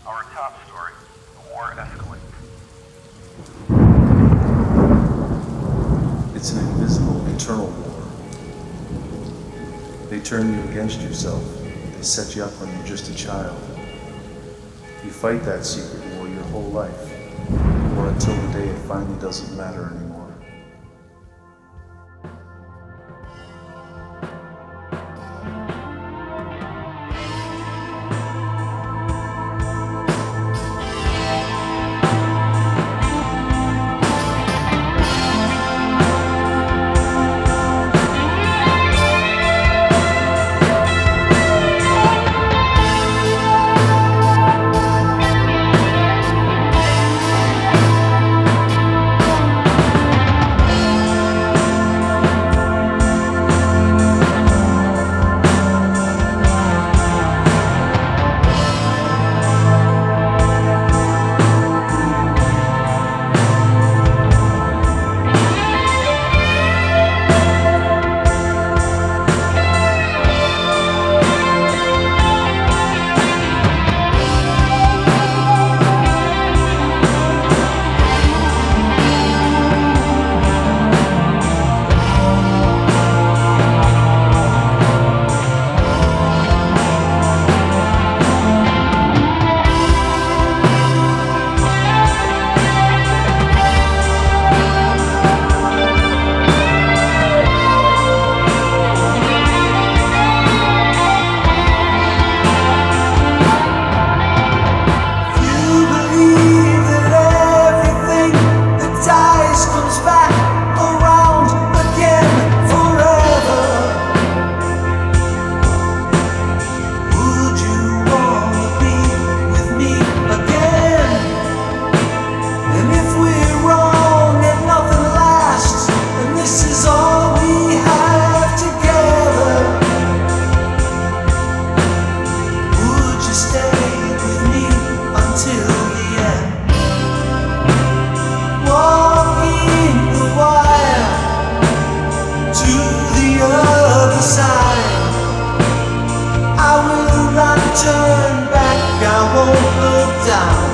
Our top story, the war escalates. It's an invisible, internal war. They turn you against yourself. They set you up when you're just a child. You fight that secret war your whole life, or until the day it finally doesn't matter anymore. Turn back, I won't look down.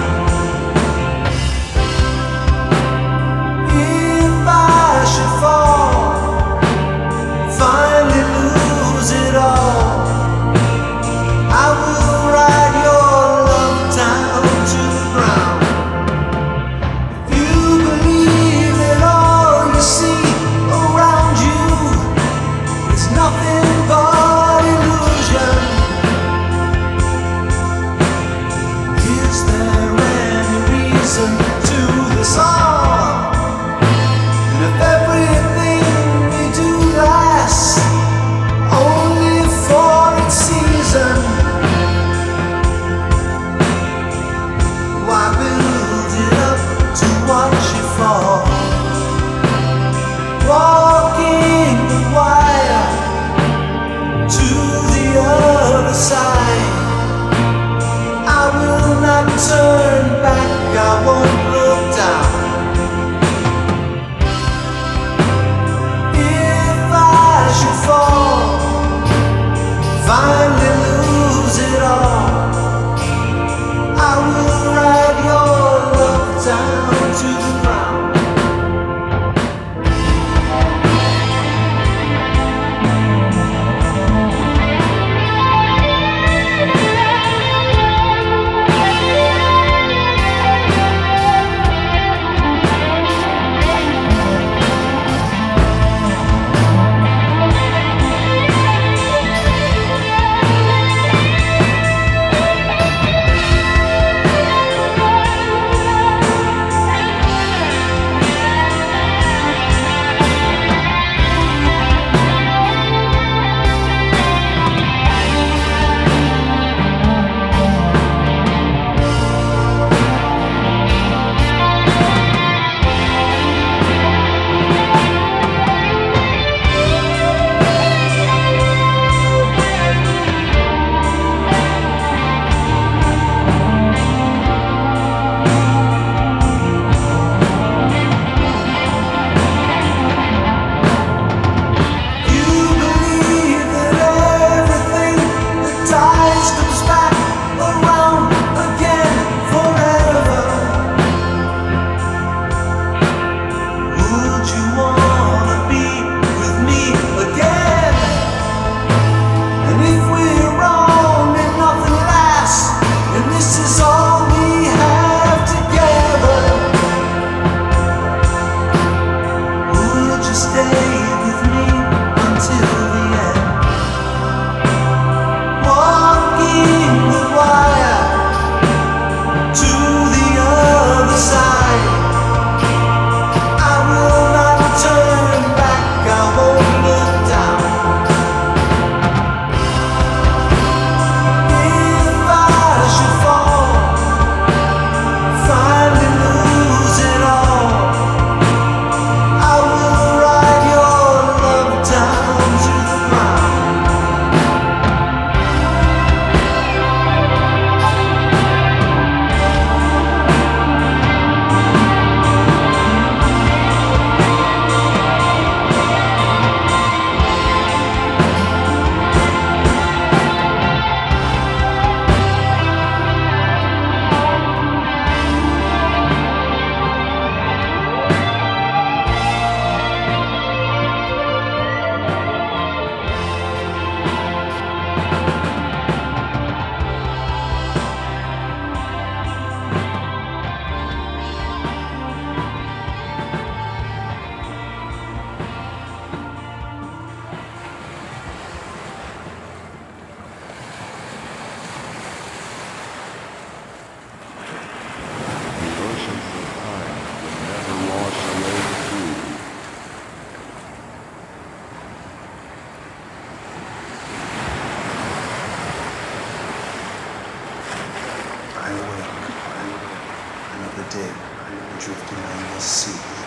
If I should fall, finally lose it all, I will ride your love down to the ground. If you believe that all you see around you is nothing but illusion, to this all? And if everything we do lasts only for its season, why build it up to watch it fall? Walking the wire to the other side, I will not turn back, I won't look down. If I should fall, finally lose it all, I will ride your love down to the ground. day, drifting on the sea.